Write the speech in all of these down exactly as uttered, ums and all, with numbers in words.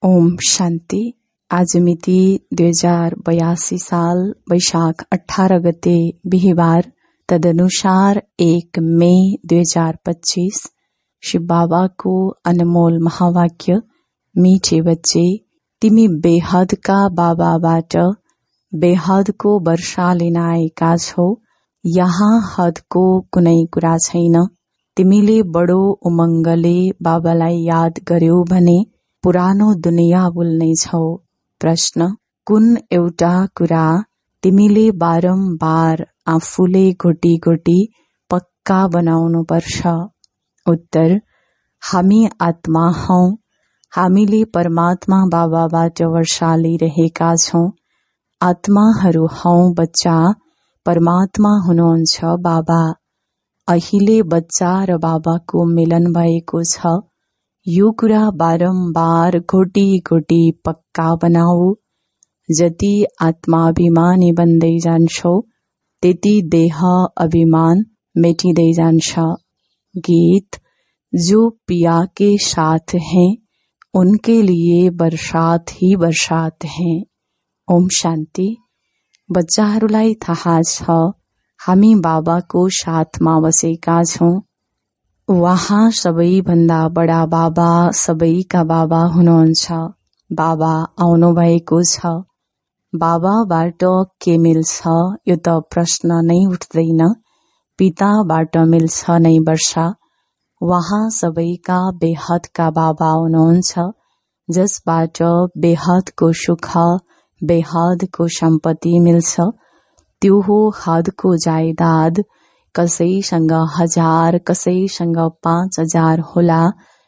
ओम शान्ति। आज मिति दुई हजार बयासी साल वैशाख अठारह गते बिहिबार, तदनुसार एक मई दुई हजार पच्चीस। शिव बाबा को अनमोल महावाक्य। मीठे बच्चे, तिमी बेहदका बाबाबाट बेहदको वर्षा लिन आएका छौ। यहाँ हदको कुनै कुरा छैन। तिमीले बडो उमङ्गले बाबालाई याद गर्यौ भने पुरानो दुनिया भुल्नेछौ। प्रश्न, कुन एउटा कुरा तिमीले बारम्बार आफूले घोटी घोटी पक्का बनाउनु पर्छ? उत्तर, हामी आत्मा हौ। हामीले परमात्मा बाबाबाट वर्षा लिइरहेका छौं। आत्माहरू हौ बच्चा, परमात्मा हुनुहुन्छ बाबा। अहिले बच्चा र बाबाको मिलन भएको छ। यो कुरा बारम्बार घोटी घोटी पक्का बनाऊ। जति आत्माभिमानी बन्दै जान्छौ त्यति देह अभिमान मेटिँदै जान्छ। गीत, जो पिया के साथ हैं उनके लिए बरसात ही बरसात है। ओम शान्ति। बच्चाहरूलाई थाहा छ हामी बाबाको साथमा बसेका छौं। वहाँ सबैभन्दा बडा बाबा सबैका बाबा हुनुहुन्छ। बाबा आउनु भएको छ। बाबाबाट के मिल्छ यो त प्रश्न नै उठ्दैन। पिताबाट मिल्छ नै वर्षा। वहाँ सबैका बेहदका बाबा हुनुहुन्छ, जसबाट बेहदको सुख बेहदको सम्पत्ति मिल्छ। त्यो हो हदको जायदाद। कसैसँग हजार, कसैसँग पाँच हजार होला,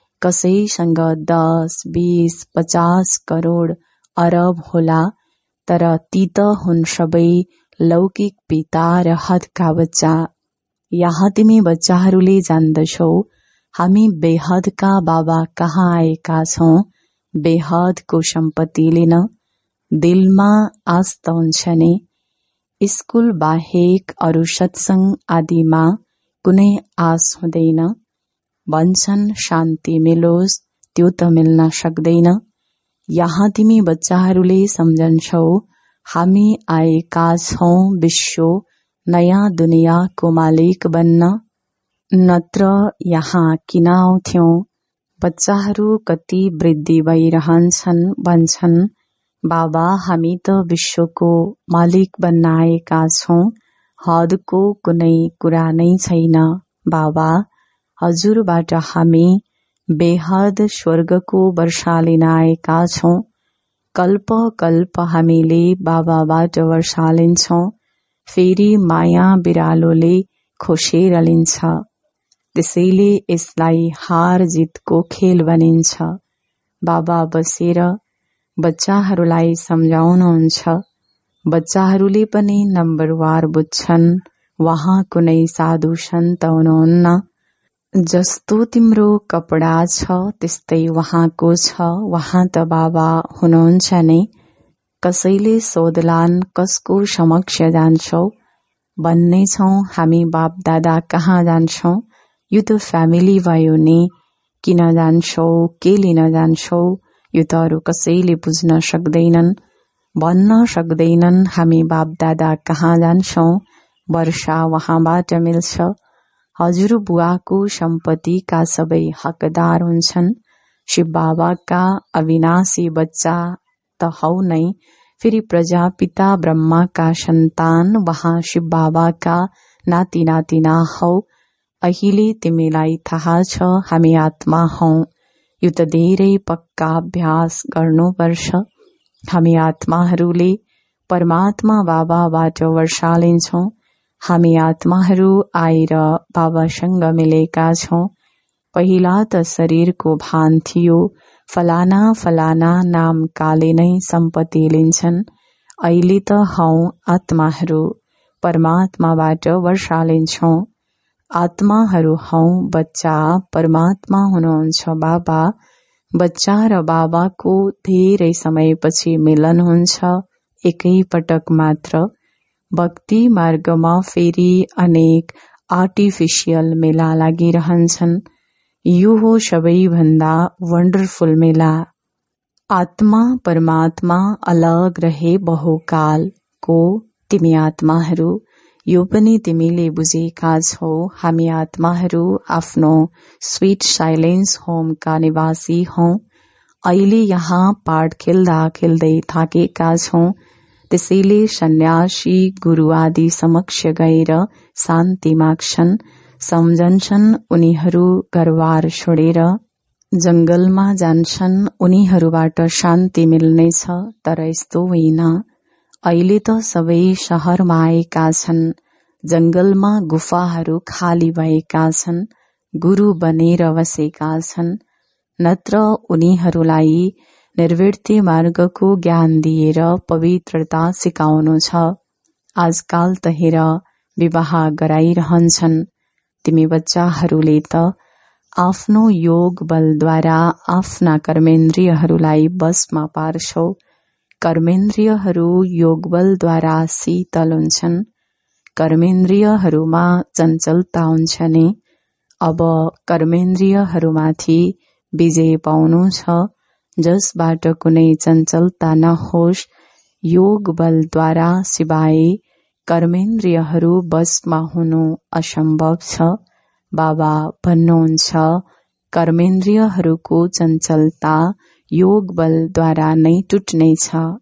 कसैसँग दस, बीस, पचास करोड अरब होला, तर ती त हुन् सबै लौकिक पिता र हदका बच्चा। यहाँ तिमी बच्चाहरूले जान्दछौ हामी बेहदका बाबा कहाँ आएका छौं, बेहदको सम्पत्ति लिन। दिलमा आश त हुन्छ नि। स्कूल बाहेक अरू सत्संग आदिमा कुनै आश हुँदैन। भन्छन् शान्ति मिलोस्, त्यो त मिल्न सक्दैन। यहाँ तिमी बच्चाहरूले सम्झन्छौ हामी आएका छौं विश्व नयाँ दुनियाँको मालिक बन्न। नत्र यहाँ किन आउँथ्यौं? बच्चाहरू कति वृद्धि भइरहन्छन्, भन्छन् बाबा हामी त विश्वको मालिक बन्न आएका छौं, हदको कुनै कुरा नै छैन। बाबा, हजुरबाट हामी बेहद स्वर्गको वर्षा लिन आएका छौं। कल्प कल्प हामीले बाबाबाट वर्षा लिन्छौं। फेरि माया बिरालोले खोसेर लिन्छ। त्यसैले यसलाई हार जितको खेल भनिन्छ। बाबा बसेर बच्चाहरूलाई सम्झाउनुहुन्छ। बच्चाहरूले पनि नम्बरवार बुझ्छन्। वहाँ कुनै साधु सन्त हुनुहुन्न। जस्तो तिम्रो कपडा छ त्यस्तै वहाँको छ। वहाँ त बाबा हुनुहुन्छ नै। कसैले सोध्लान् कसको समक्ष जान्छौ? भन्नेछौं हामी बाप दादा कहाँ जान्छौं? यो त फ्यामिली भयो नि। किन जान्छौ, के लिन जान्छौ, यो त अरू कसैले बुझ्न सक्दैनन्, भन्न सक्दैनन्। हामी बाप दादा कहाँ जान्छौं? वर्षा वहाँबाट मिल्छ। हजुर बुवाको सम्पत्तिका सबै हकदार हुन्छन्। शिव बाबाका अविनाशी बच्चा त हौ नै। फेरि प्रजापिता ब्रह्माका सन्तान, वहाँ शिव बाबाका नाति नातिना हौ। अहिले तिमीलाई थाहा छ हामी आत्मा हौ। यो त धेरै पक्का अभ्यास गर्नुपर्छ। हामी आत्माहरूले परमात्मा बाबाबाट वर्षा लिन्छौं। हामी आत्माहरू आएर बाबासँग मिलेका छौं। पहिला त शरीरको भान थियो। फलाना फलाना नामकाले नै सम्पत्ति लिन्छन्। अहिले त हौ आत्माहरू, परमात्माबाट वर्षा लिन्छौं। आत्माहरू हौ बच्चा, परमात्मा हुनुहुन्छ बाबा। बच्चा र बाबाको धेरै समयपछि मिलन हुन्छ, एकै पटक मात्र। भक्ति मार्गमा फेरि अनेक आर्टिफिसियल मेला लागिरहन्छन्। यो हो सबैभन्दा वन्डरफुल मेला। आत्मा परमात्मा अलग रहे बहुकालको तिमी आत्माहरू, यो पनि तिमीले बुझेका छौ। हामी आत्माहरू आफ्नो स्वीट साइलेन्स होमका निवासी हौं। अहिले यहाँ पाठ खेल्दा खेल्दै थाकेका छौं। त्यसैले सन्यासी गुरु आदि समक्ष गएर शान्ति माग्छन्, सम्झन्छन्। उनीहरू घरबार छोडेर जंगलमा जान्छन्, उनीहरूबाट शान्ति मिल्नेछ। तर यस्तो होइन। अहिले त सबै शहरमा आएका छन्, जंगलमा गुफाहरू खाली भएका छन्, गुरु बनेर बसेका छन्। नत्र उनीहरूलाई निर्वृत्ति मार्गको ज्ञान दिएर पवित्रता सिकाउनु छ। आजकाल त हेर विवाह गराइरहन्छन्। तिमी बच्चाहरूले त आफ्नो योग बलद्वारा आफ्ना कर्मेन्द्रियहरूलाई बसमा पार्छौ। कर्मेन्द्रियहरू योग बलद्वारा शीतल हुन्छन्। कर्मेन्द्रियहरूमा चञ्चलता हुन्छ नि। अब कर्मेन्द्रियहरूमाथि विजय पाउनु छ, जसबाट कुनै चञ्चलता नहोस्। योग बलद्वारा सिवाय कर्मेन्द्रियहरू बसमा हुनु असम्भव छ। बाबा भन्नुहुन्छ, कर्मेन्द्रियहरूको चञ्चलता योग बलद्वारा नै टुट्नेछ।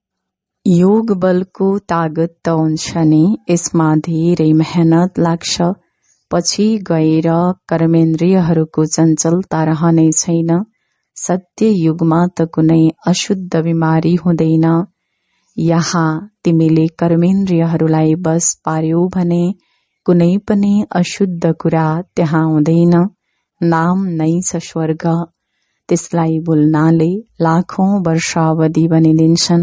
योग बलको तागत त हुन्छ नि, यसमा धेरै मेहनत लाग्छ। पछि गएर कर्मेन्द्रियहरूको चञ्चलता रहने छैन। सत्य युगमा त कुनै अशुद्ध बिमारी हुँदैन। यहाँ तिमीले कर्मेन्द्रियहरूलाई बस पार्यौ भने कुनै पनि अशुद्ध कुरा त्यहाँ हुँदैन। नाम नै छ स्वर्ग। त्यसलाई भुल्नाले लाखौं वर्ष अवधि बनिदिन्छन्।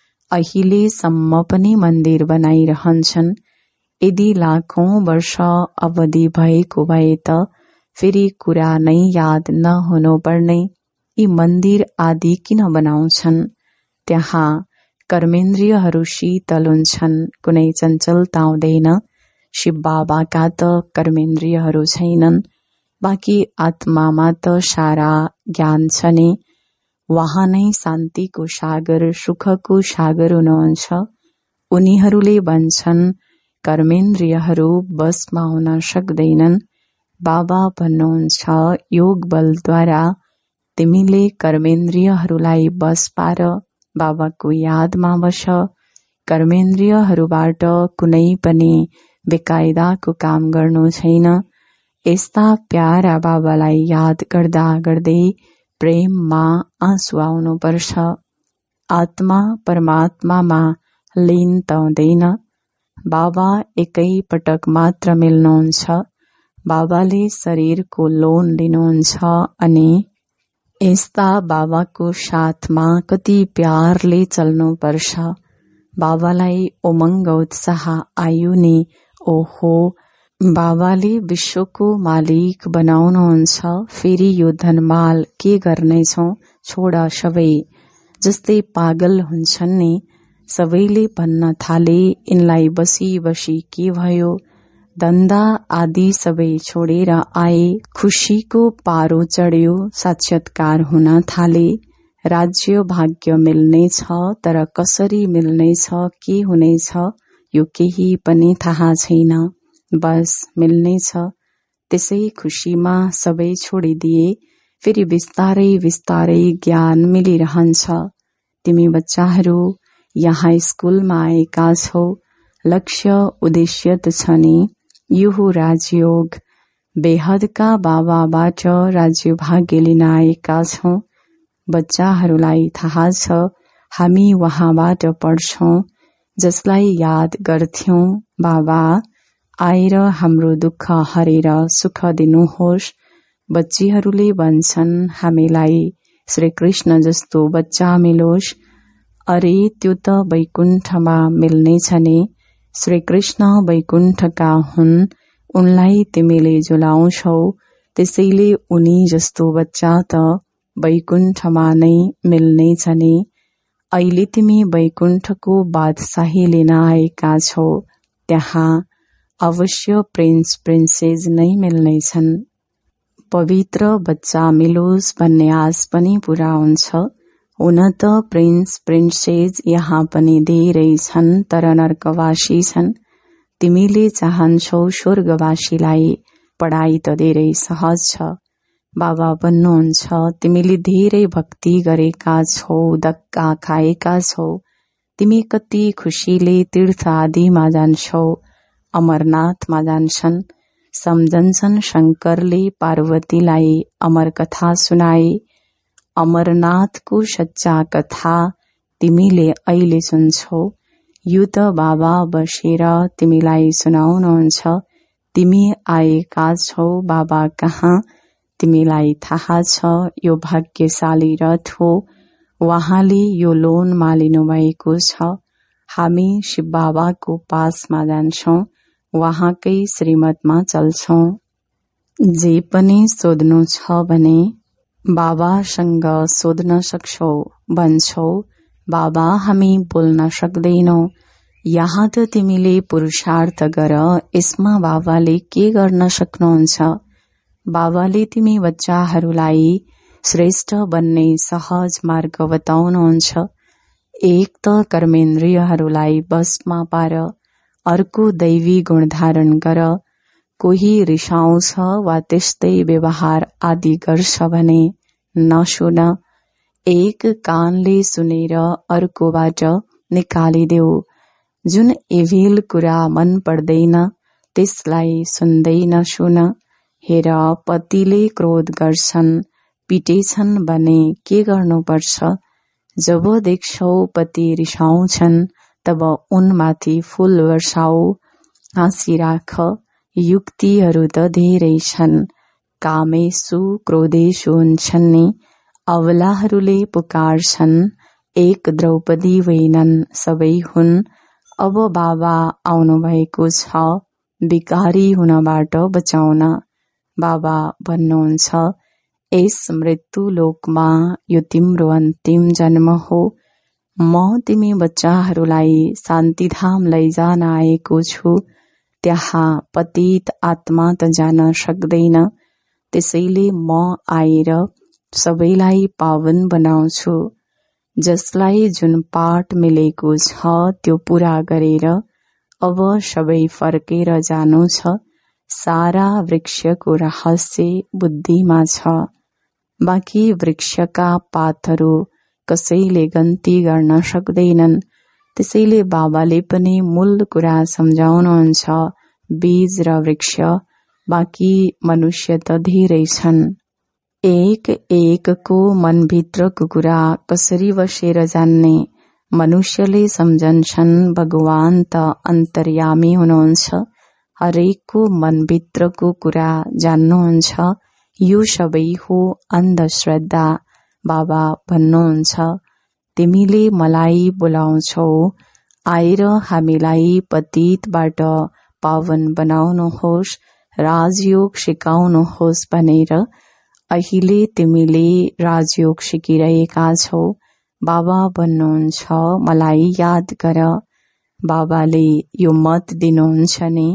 अहिलेसम्म पनि मन्दिर बनाइरहन्छन्। यदि लाखौं वर्ष अवधि भएको भए त फेरि कुरा नै याद नहुनु पर्ने। यी मन्दिर आदि किन बनाउँछन्? त्यहाँ कर्मेन्द्रियहरू शीतल हुन्छन्, कुनै चञ्चलता हुँदैन। शिव बाबाका त कर्मेन्द्रियहरू छैनन्, बाँकी आत्मामा त सारा ज्ञान छ नि। वहाँ नै शान्तिको सागर, सुखको सागर हुनुहुन्छ। उनीहरूले भन्छन् कर्मेन्द्रियहरू बसमा हुन सक्दैनन्। बाबा भन्नुहुन्छ, योग बलद्वारा तिमीले कर्मेन्द्रियहरूलाई बस पार, बाबाको यादमा बस। कर्मेन्द्रियहरूबाट कुनै पनि बेकायदाको काम गर्नु छैन। यस्ता प्यारा बाबालाई याद गर्दा गर्दै प्रेममा आँसु आउनुपर्छ। आत्मा परमात्मामा लीन त हुँदैन। बाबा एकै पटक मात्र मिल्नुहुन्छ। बाबाले शरीरको लोन लिनुहुन्छ अनि यस्ता बाबाको साथमा कति प्यारले चल्नुपर्छ। बाबालाई उमङ्ग उत्साह आयो नि। ओहो, बाबाले विश्वको मालिक बनाउनुहुन्छ। फेरि यो धनमाल के गर्नेछौ? छोड सबै। जस्तै पागल हुन्छन् नि। सबैले भन्न थाले, यिनलाई बसी बसी के भयो? धन्दा आदि सबै छोडेर आए। खुशीको पारो चढ्यो। साक्षात्कार हुन थाले। राज्य भाग्य मिल्नेछ, तर कसरी मिल्नेछ, के हुनेछ, यो केही पनि थाहा छैन। बस मिल्नेछ। त्यसै खुशीमा सबै छोडिदिए। फेरि बिस्तारै बिस्तारै ज्ञान मिलिरहन्छ। तिमी बच्चाहरू यहाँ स्कुलमा आएका छौ। लक्ष्य उद्देश्य त छ नि। यो राजयोग बेहदका बाबाबाट राज्य भाग्य लिन आएका छौं। बच्चाहरूलाई थाहा छ हामी वहाँबाट पढ्छौं, जसलाई याद गर्थ्यौं, बाबा आएर हाम्रो दुःख हरेर सुख दिनुहोस्। बच्चीहरूले भन्छन् हामीलाई श्री कृष्ण जस्तो बच्चा मिलोस्। अरे त्यो त वैकुण्ठमा मिल्नेछ नि। श्री कृष्ण वैकुण्ठका हुन्, उनलाई तिमीले झुलाउँछौ। त्यसैले उनी जस्तो बच्चा त वैकुण्ठमा नै मिल्नेछ नि। अहिले तिमी वैकुण्ठको बादशाही लिन आएका छौ। त्यहाँ अवश्य प्रिन्स प्रिन्सेस नै मिल्नेछन्। पवित्र बच्चा मिलोस् भन्ने आश पनि पूरा हुन्छ। हुन त प्रिन्स प्रिन्सेस यहाँ पनि धेरै छन्, तर नर्कवासी छन्। तिमीले चाहन्छौ स्वर्गवासीलाई, पढाइ त धेरै सहज छ। बाबा भन्नुहुन्छ, तिमीले धेरै भक्ति गरेका छौ, धक्का खाएका छौ। तिमी कति खुशीले तीर्थ आदिमा जान्छौ। अमरनाथमा जान्छन्। सम्झन्छन् शंकरले पार्वतीलाई अमर कथा सुनाए। अमरनाथको सच्चा कथा तिमीले अहिले सुन्छौ। यो त बाबा बसेर तिमीलाई सुनाउनुहुन्छ। तिमी आएका छौ बाबा कहाँ, तिमीलाई थाहा छ यो भाग्यशाली रथ हो। उहाँले यो लोनमा लिनुभएको छ। हामी शिव बाबाको पासमा जान्छौं, उहाँकै श्रीमतमा चल्छौं। जे पनि सोध्नु छ भने बाबासँग सोध्न सक्छौ। भन्छौ, बाबा हामी बोल्न सक्दैनौ। यहाँ त तिमीले पुरुषार्थ गर, यसमा बाबाले के गर्न सक्नुहुन्छ। बाबाले तिमी बच्चाहरूलाई श्रेष्ठ बन्ने सहज मार्ग बताउनुहुन्छ। एक त कर्मेन्द्रियहरूलाई बसमा पार, अर्को दैवी गुण धारण गर। कोही रिसाउँछ वा त्यस्तै व्यवहार आदि गर्छ भने नसुन। एक कानले सुनेर अर्कोबाट निकालिदेऊ। जुन एभिल कुरा मन पर्दैन त्यसलाई सुन्दै नसुन। हेर, पतिले क्रोध गर्छन्, पिटेछन् भने के गर्नुपर्छ। जब देख्छौ पति रिसाउँछन् तब उनमाथि फूल वर्षाऊ, हाँसिराख। युक्तिहरू त धेरै छन्, कामेषु क्रोधेषु हुन्छन् नि। अबलाहरूले पुकार्छन्, एक द्रौपदी होइनन् सबै हुन्। अब बाबा आउनु भएको छ विकारी हुनबाट बचाउन। बाबा भन्नुहुन्छ, यस मृत्यु लोकमा यो तिम्रो अन्तिम जन्म हो। म तिमी बच्चाहरूलाई शान्तिधाम लैजान आएको छु। त्यहाँ पतित आत्मा त जान सक्दैन। त्यसैले म आएर सबैलाई पावन बनाउँछु। जसलाई जुन पाठ मिलेको छ त्यो पूरा गरेर अब सबै फर्केर जानु छ। सारा वृक्षको रहस्य बुद्धिमा छ। बाँकी वृक्षका पातहरू कसैले गन्ती गर्न सक्दैनन्। त्यसैले बाबाले पनि मूल कुरा सम्झाउनुहुन्छ, बीज र वृक्ष। बाँकी मनुष्य त धेरै छन्। एक एकको मनभित्रको कुरा कसरी बसेर जान्ने। मनुष्यले सम्झन्छन् भगवान त अन्तर्यामी हुनुहुन्छ, हरेकको मनभित्रको कुरा जान्नुहुन्छ। यो सबै हो अन्धश्रद्धा। बाबा भन्नुहुन्छ, तिमीले मलाई बोलाउँछौ, आएर हामीलाई पतितबाट पावन बनाउनुहोस्, राजयोग सिकाउनुहोस् भनेर। अहिले तिमीले राजयोग सिकिरहेका छौ। बाबा भन्नुहुन्छ, मलाई याद गर। बाबाले यो मत दिनुहुन्छ नि।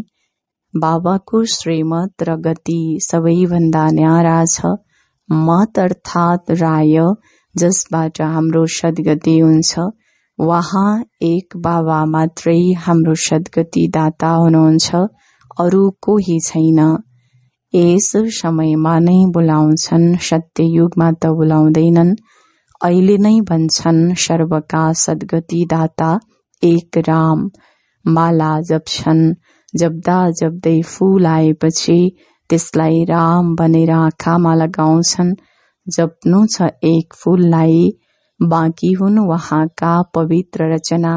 बाबाको श्रीमत र गति सबैभन्दा न्यारा छ। मत अर्थात राय, जसबाट हाम्रो सद्गति हुन्छ। वहाँ एक बाबा मात्रै हाम्रो सद्गति दाता हुनुहुन्छ, अरू कोही छैन। यस समयमा नै बोलाउँछन्, सत्ययुगमा त बोलाउँदैनन्। अहिले नै भन्छन् सर्वका सद्गति दाता एक राम। माला जप्छन्, जप्दा जप्दै फूल आएपछि त्यसलाई राम भनेर आँखामा लगाउँछन्। जप्नु छ एक फूललाई, बाँकी हुन् वहाँका पवित्र रचना।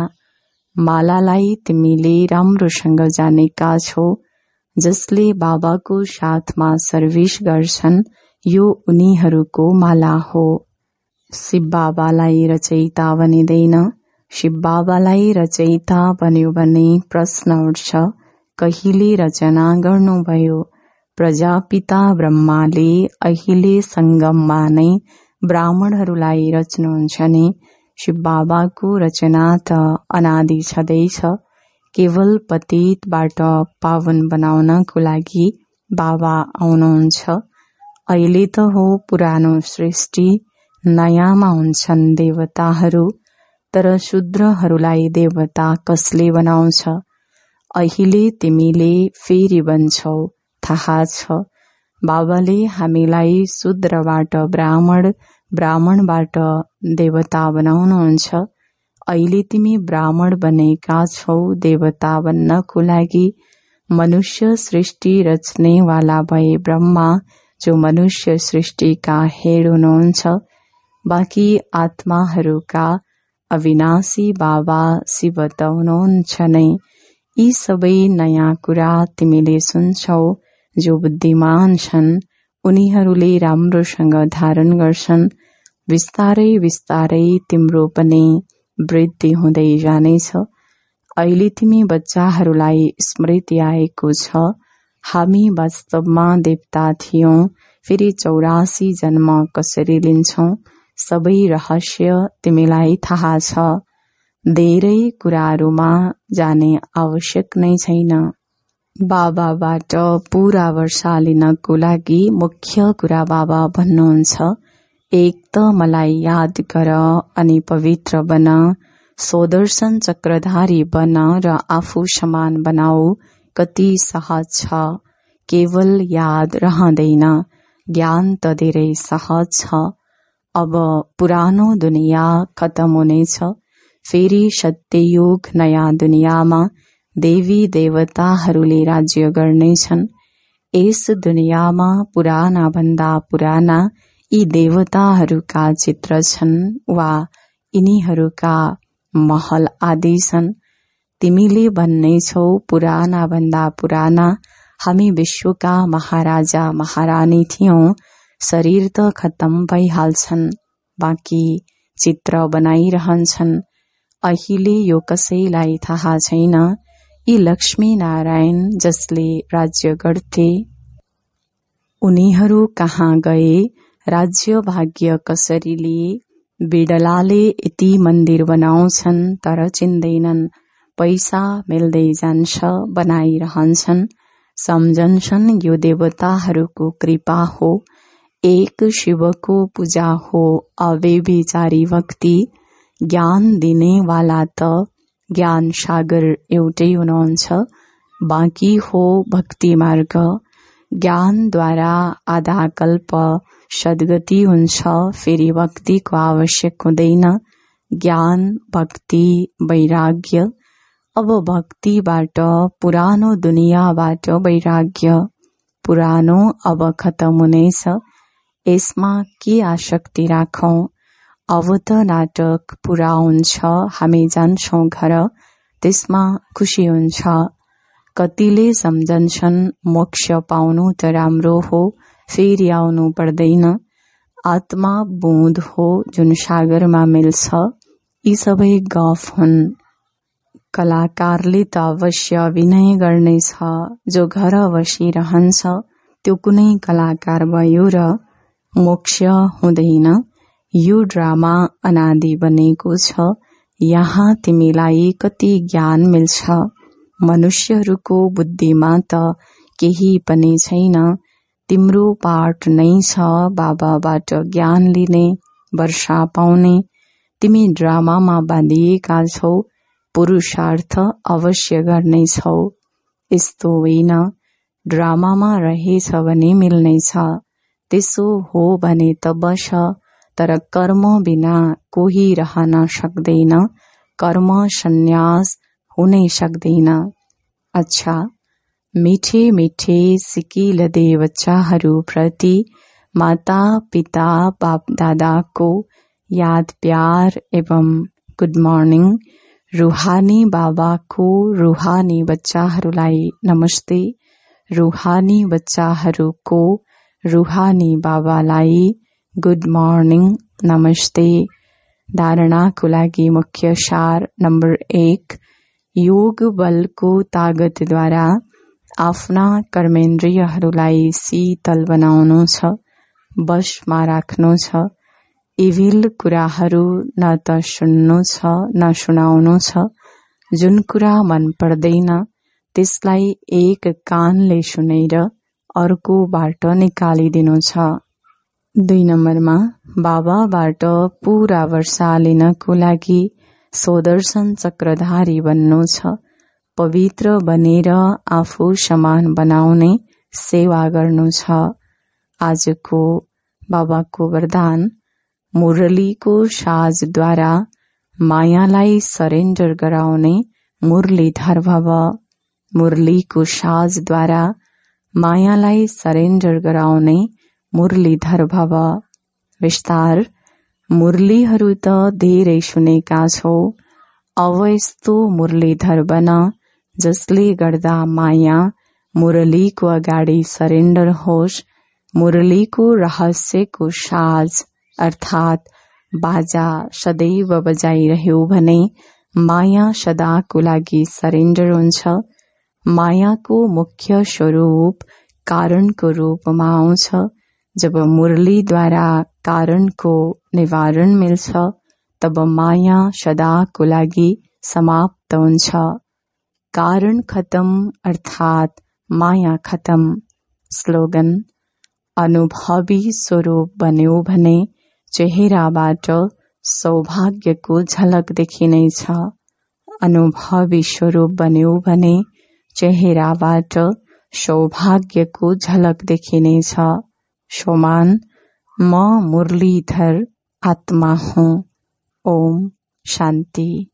मालालाई तिमीले राम्रोसँग जानेका छौ। जसले बाबाको साथमा सर्भिस गर्छन्, यो उनीहरूको माला हो। शिव बाबालाई रचयिता भनिँदैन। शिव बाबालाई रचयिता भन्यो भने प्रश्न उठ्छ, कहिले रचना गर्नुभयो। प्रजापिता ब्रह्माले अहिले संगममा नै ब्राह्मणहरूलाई रच्नुहुन्छ नि। शिव बाबाको रचना त अनादि छँदैछ। केवल पतितबाट पावन बनाउनको लागि बाबा आउनुहुन्छ। अहिले त हो पुरानो सृष्टि, नयाँमा हुन्छन् देवताहरू, तर शूद्रहरूलाई देवता कसले बनाउँछ? अहिले तिमीले फेरि भन्छौ, थाहा छ। बाबाले हामीलाई शूद्रबाट ब्राह्मण, ब्राह्मणबाट देवता बनाउनुहुन्छ। अहिले तिमी ब्राह्मण बनेका छौ देवता बन्नको लागि। मनुष्य सृष्टि रच्नेवाला भए ब्रह्मा, जो मनुष्य सृष्टिका हेड हुनुहुन्छ। बाँकी आत्माहरूका अविनाशी बाबा शिव त हुनुहुन्छ नै। यी सबै नयाँ कुरा तिमीले सुन्छौ। जो बुद्धिमान छन् उनीहरूले राम्रोसँग धारण गर्छन्। बिस्तारै बिस्तारै तिम्रो पनि वृद्धि हुँदै जानेछ। अहिले तिमी बच्चाहरूलाई स्मृति आएको छ, हामी वास्तवमा देवता थियौं, फेरि चौरासी जन्म कसरी लिन्छौं, सबै रहस्य तिमीलाई थाहा छ। धेरै कुराहरूमा जाने आवश्यक नै छैन। बाबाबाट पूरा वर्षा लिनको लागि मुख्य कुरा बाबा भन्नुहुन्छ, एक त मलाई याद गर अनि पवित्र बन, स्वदर्शन चक्रधारी बन र आफू समान बनाऊ। कति सहज छ, केवल याद रहँदैन, ज्ञान त धेरै सहज छ। अब पुरानो दुनिया खत्म हुनेछ, फेरि सत्ययुग नयाँ दुनियाँमा देवी देवताहरूले राज्य गर्नेछन्। यस दुनियाँमा पुराना भन्दा पुराना यी देवताहरूका चित्र छन् वा यिनीहरूका महल आदि छन्। तिमीले भन्नेछौ पुराना भन्दा पुराना हामी विश्वका महाराजा महारानी थियौं, शरीर त खत्तम भइहाल्छन्, बाँकी चित्र बनाइरहन्छन्। अहिले यो कसैलाई थाहा छैन। यी लक्ष्मी नारायण जसले राज्य गर्थे, उनीहरू कहाँ गए, राज्य भाग्य कसरी लिए? बिडलाले यति मन्दिर बनाउँछन् तर चिन्दैनन्, पैसा मिल्दै जान्छ, बनाइरहन्छन्। सम्झन्छन् यो देवताहरूको कृपा हो, एक शिवको पूजा हो। अव्यभिचारी भक्ति ज्ञान दिने वाला त ज्ञान सागर एउटै हुनुहुन्छ, बाँकी हो भक्ति मार्ग। ज्ञानद्वारा आधा कल्प सद्गति हुन्छ, फेरि भक्तिको आवश्यक हुँदैन। ज्ञान, भक्ति, वैराग्य। अब भक्तिबाट पुरानो दुनियाँबाट वैराग्य। पुरानो अब खत्तम हुनेछ, यसमा के आसक्ति राखौं? अब त नाटक पूरा हुन्छ, हामी जान्छौं घर, त्यसमा खुशी हुन्छ। कतिले सम्झन्छन् मोक्ष पाउनु त राम्रो हो, फेरि आउनु पर्दैन। आत्मा बुँद हो जुन सागरमा मिल्छ। यी सबै गफ हुन्। कलाकारले त अवश्य अभिनय गर्नेछ, जो घर बसिरहन्छ त्यो कुनै कलाकार भयो र मोक्ष हुँदैन। यो ड्रामा अनादि बनेको छ। यहाँ तिमीलाई कति ज्ञान मिल्छ। मनुष्यहरूको बुद्धिमा त केही पनि छैन। तिम्रो पाठ नै छ बाबाबाट ज्ञान लिने, वर्षा पाउने। तिमी ड्रामामा बाँधिएका छौ, पुरुषार्थ अवश्य गर्नेछौ। यस्तो होइन ड्रामामा रहेछ भने मिल्नेछ, त्यसो हो भने त बस। तर कर्म बिना कोही रहन सक्दैन, कर्म सन्यास हुनै सक्दैन। अच्छा, मिठे मिठे सिकिल दे बच्चाहरू प्रति माता पिता बाप दादाको याद प्यार एवं गुड मर्निङ। रूहानी बाबाको रूहानी बच्चाहरूलाई नमस्ते। रूहानी बच्चाहरूको रूहानी बाबालाई गुड मर्निङ नमस्ते। धारणाको लागि मुख्य सार नम्बर एक, योग बलको तागतद्वारा आफ्ना कर्मेन्द्रियहरूलाई शीतल बनाउनु छ, बसमा राख्नु छ। इभिल कुराहरू न त सुन्नु छ न सुनाउनु छ। जुन कुरा मन पर्दैन त्यसलाई एक कानले सुनेर अर्कोबाट निकालिदिनु छ। दुई नम्बरमा बाबाबाट पूरा वर्षा लिनको लागि सुदर्शन चक्रधारी बन्नु छ। पवित्र बनेर आफू समान बनाउने सेवा गर्नु छ। आजको बाबाको वरदान, मुरलीको साजद्वारा मायालाई सरेन्डर गराउने मुरलीधर भव। मुरलीको साजद्वारा मायालाई सरेन्डर गराउने मुरलीधर भव। विस्तार, मुरलीहरू त धेरै सुनेका छौ, अब यस्तो मुरलीधर बन जसले गर्दा माया मुरलीको अगाडि सरेन्डर होस्। मुरलीको रहस्यको साज अर्थात बाजा सदैव बजाइरह्यो भने माया सदाको लागि सरेन्डर हुन्छ। मायाको मुख्य स्वरूप कारणको रूपमा आउँछ। जब मुरलीद्वारा कारणको निवारण मिल्छ तब माया सदाको लागि समाप्त हुन्छ। कारण खतम अर्थात माया खतम। स्लोगन, अनुभवी स्वरूप बन्यो भने चेहराबाट सौभाग्यको झलक देखिनेछ। अनुभवी स्वरूप बन्यो भने चेहराबाट सौभाग्यको झलक देखिनेछ। सोमान, म मुरलीधर आत्मा हूँ। ओम शान्ति।